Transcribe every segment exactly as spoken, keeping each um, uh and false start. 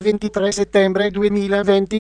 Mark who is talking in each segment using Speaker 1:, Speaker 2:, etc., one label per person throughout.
Speaker 1: ventitré settembre duemilaventi.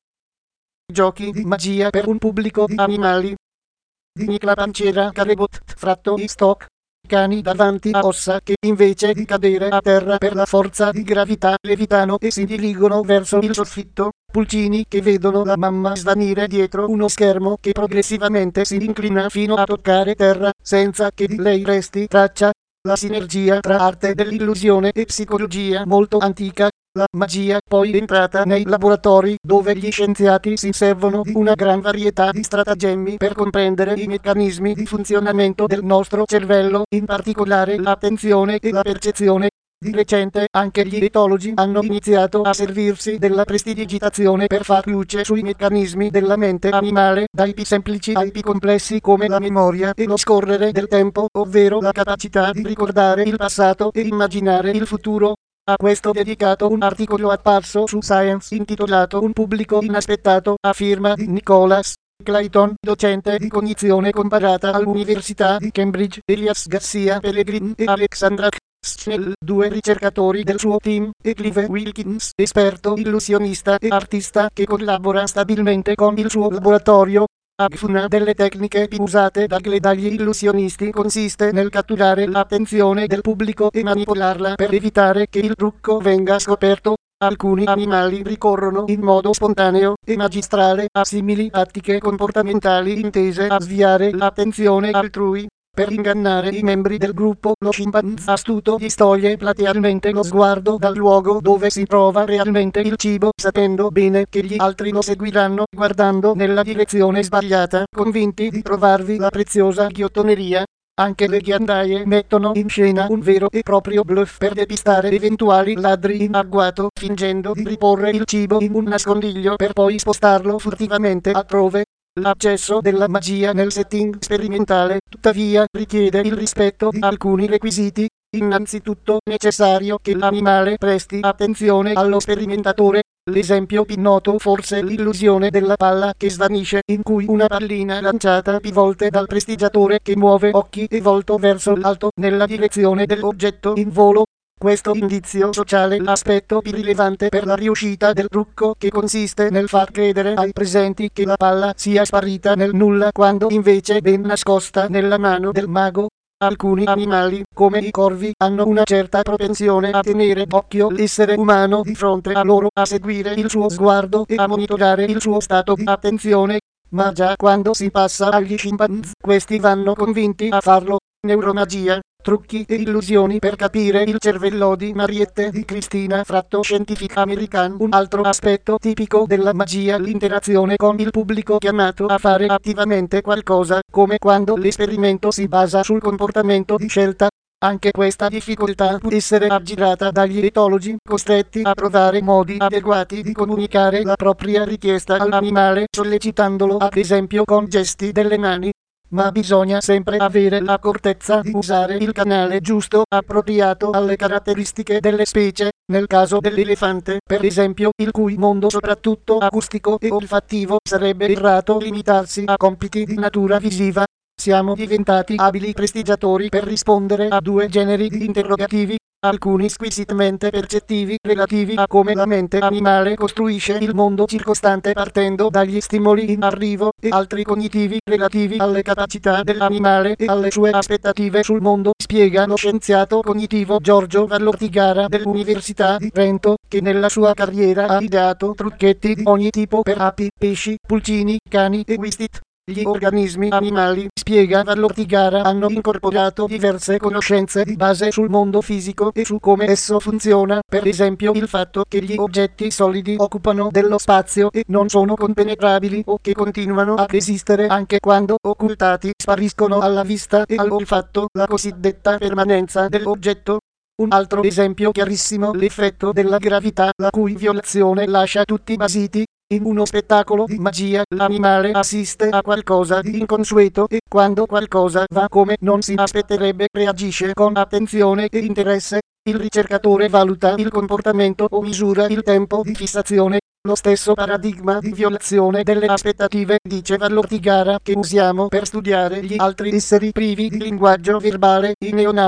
Speaker 1: Giochi di magia per un pubblico di animali. Nick la panciera Carebot, fratto i stock. Cani davanti a ossa che invece di cadere a terra per la forza di gravità levitano e si dirigono verso il soffitto. Pulcini che vedono la mamma svanire dietro uno schermo che progressivamente si inclina fino a toccare terra, senza che di lei resti traccia. La sinergia tra arte dell'illusione e psicologia molto antica. La magia poi entrata nei laboratori dove gli scienziati si servono di una gran varietà di stratagemmi per comprendere i meccanismi di funzionamento del nostro cervello, in particolare l'attenzione e la percezione. Di recente anche gli etologi hanno iniziato a servirsi della prestidigitazione per far luce sui meccanismi della mente animale, dai più semplici ai più complessi come la memoria e lo scorrere del tempo, ovvero la capacità di ricordare il passato e immaginare il futuro. A questo dedicato un articolo apparso su Science intitolato Un pubblico inaspettato, a firma di Nicholas Clayton, docente di cognizione comparata all'Università di Cambridge, Elias Garcia Pellegrin e Alexandra Snell, due ricercatori del suo team, e Clive Wilkins, esperto illusionista e artista che collabora stabilmente con il suo laboratorio. Una delle tecniche più usate dagli illusionisti consiste nel catturare l'attenzione del pubblico e manipolarla per evitare che il trucco venga scoperto. Alcuni animali ricorrono in modo spontaneo e magistrale a simili tattiche comportamentali intese a sviare l'attenzione altrui. Per ingannare i membri del gruppo, lo scimpanzé astuto distoglie platealmente lo sguardo dal luogo dove si trova realmente il cibo, sapendo bene che gli altri lo seguiranno guardando nella direzione sbagliata, convinti di trovarvi la preziosa ghiottoneria. Anche le ghiandaie mettono in scena un vero e proprio bluff per depistare eventuali ladri in agguato, fingendo di riporre il cibo in un nascondiglio per poi spostarlo furtivamente altrove. L'accesso della magia nel setting sperimentale, tuttavia, richiede il rispetto di alcuni requisiti. Innanzitutto è necessario che l'animale presti attenzione allo sperimentatore. L'esempio più noto forse l'illusione della palla che svanisce, in cui una pallina lanciata più volte dal prestigiatore che muove occhi e volto verso l'alto nella direzione dell'oggetto in volo. Questo indizio sociale l'aspetto più rilevante per la riuscita del trucco, che consiste nel far credere ai presenti che la palla sia sparita nel nulla quando invece è ben nascosta nella mano del mago. Alcuni animali, come i corvi, hanno una certa propensione a tenere d'occhio l'essere umano di fronte a loro, a seguire il suo sguardo e a monitorare il suo stato di attenzione. Ma già quando si passa agli scimpanzé, questi vanno convinti a farlo. Neuromagia, trucchi e illusioni per capire il cervello di Mariette di Cristina, fratto Scientific American. Un altro aspetto tipico della magia, l'interazione con il pubblico chiamato a fare attivamente qualcosa, come quando l'esperimento si basa sul comportamento di scelta. Anche questa difficoltà può essere aggirata dagli etologi, costretti a trovare modi adeguati di comunicare la propria richiesta all'animale, sollecitandolo ad esempio con gesti delle mani. Ma bisogna sempre avere l'accortezza di usare il canale giusto, appropriato alle caratteristiche delle specie. Nel caso dell'elefante, per esempio, il cui mondo soprattutto acustico e olfattivo sarebbe errato limitarsi a compiti di natura visiva, siamo diventati abili prestigiatori per rispondere a due generi di interrogativi. Alcuni squisitamente percettivi, relativi a come la mente animale costruisce il mondo circostante partendo dagli stimoli in arrivo, e altri cognitivi, relativi alle capacità dell'animale e alle sue aspettative sul mondo, spiega lo scienziato cognitivo Giorgio Vallortigara dell'Università di Trento, che nella sua carriera ha ideato trucchetti di ogni tipo per api, pesci, pulcini, cani e wistit. Gli organismi animali, spiega Vallortigara, hanno incorporato diverse conoscenze di base sul mondo fisico e su come esso funziona, per esempio il fatto che gli oggetti solidi occupano dello spazio e non sono compenetrabili, o che continuano ad esistere anche quando occultati, spariscono alla vista e all'olfatto, la cosiddetta permanenza dell'oggetto. Un altro esempio chiarissimo, l'effetto della gravità, la cui violazione lascia tutti basiti. In uno spettacolo di magia, l'animale assiste a qualcosa di inconsueto e, quando qualcosa va come non si aspetterebbe, reagisce con attenzione e interesse. Il ricercatore valuta il comportamento o misura il tempo di fissazione. Lo stesso paradigma di violazione delle aspettative, dice Vallortigara, che usiamo per studiare gli altri esseri privi di linguaggio verbale, i neonati.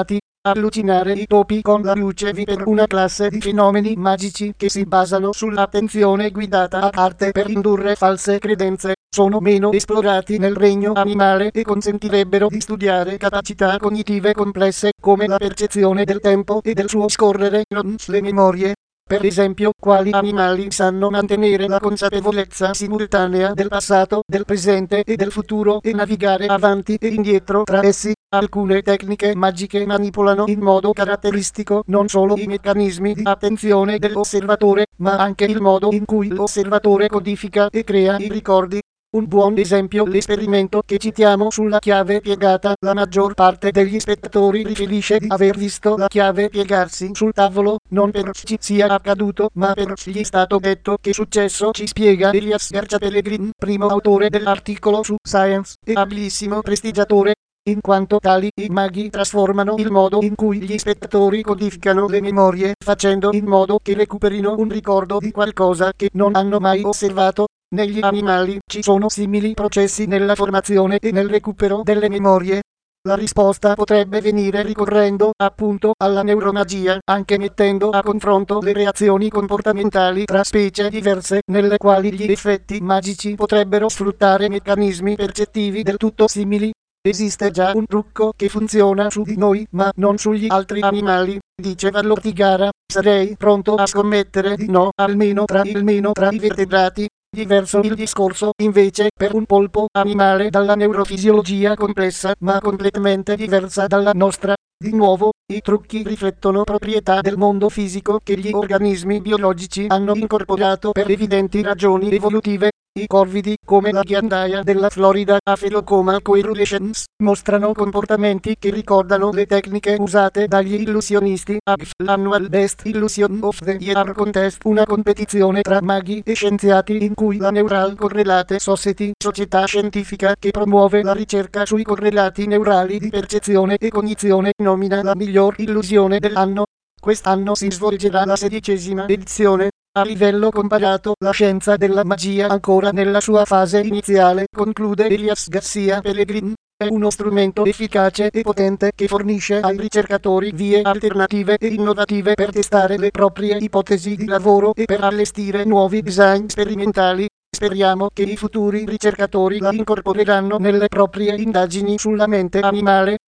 Speaker 1: allucinare i topi con la luce vi per una classe di fenomeni magici che si basano sull'attenzione guidata a arte per indurre false credenze, sono meno esplorati nel regno animale e consentirebbero di studiare capacità cognitive complesse come la percezione del tempo e del suo scorrere, non le memorie. Per esempio, quali animali sanno mantenere la consapevolezza simultanea del passato, del presente e del futuro e navigare avanti e indietro tra essi. Alcune tecniche magiche manipolano in modo caratteristico non solo i meccanismi di attenzione dell'osservatore, ma anche il modo in cui l'osservatore codifica e crea i ricordi. Un buon esempio l'esperimento che citiamo sulla chiave piegata. La maggior parte degli spettatori riferisce di aver visto la chiave piegarsi sul tavolo, non per ci sia accaduto, ma per gli è stato detto che successo, ci spiega Elias Garcia-Pellegrin, primo autore dell'articolo su Science e abilissimo prestigiatore. In quanto tali, i maghi trasformano il modo in cui gli spettatori codificano le memorie, facendo in modo che recuperino un ricordo di qualcosa che non hanno mai osservato. Negli animali ci sono simili processi nella formazione e nel recupero delle memorie. La risposta potrebbe venire ricorrendo, appunto, alla neuromagia, anche mettendo a confronto le reazioni comportamentali tra specie diverse, nelle quali gli effetti magici potrebbero sfruttare meccanismi percettivi del tutto simili. Esiste già un trucco che funziona su di noi, ma non sugli altri animali, diceva l'ortigara. Sarei pronto a scommettere di no, almeno tra il meno tra i vertebrati. Diverso il discorso, invece, per un polpo, animale dalla neurofisiologia complessa, ma completamente diversa dalla nostra. Di nuovo, i trucchi riflettono proprietà del mondo fisico che gli organismi biologici hanno incorporato per evidenti ragioni evolutive. I corvidi, come la ghiandaia della Florida Aphelocoma coerulescens, mostrano comportamenti che ricordano le tecniche usate dagli illusionisti A G F, l'Annual Best Illusion of the Year Contest, una competizione tra maghi e scienziati in cui la Neural Correlate Society, società scientifica che promuove la ricerca sui correlati neurali di percezione e cognizione, nomina la miglior illusione dell'anno. Quest'anno si svolgerà la sedicesima edizione. A livello comparato, la scienza della magia ancora nella sua fase iniziale, conclude Elias Garcia Pellegrin, è uno strumento efficace e potente che fornisce ai ricercatori vie alternative e innovative per testare le proprie ipotesi di lavoro e per allestire nuovi design sperimentali. Speriamo che i futuri ricercatori la incorporeranno nelle proprie indagini sulla mente animale.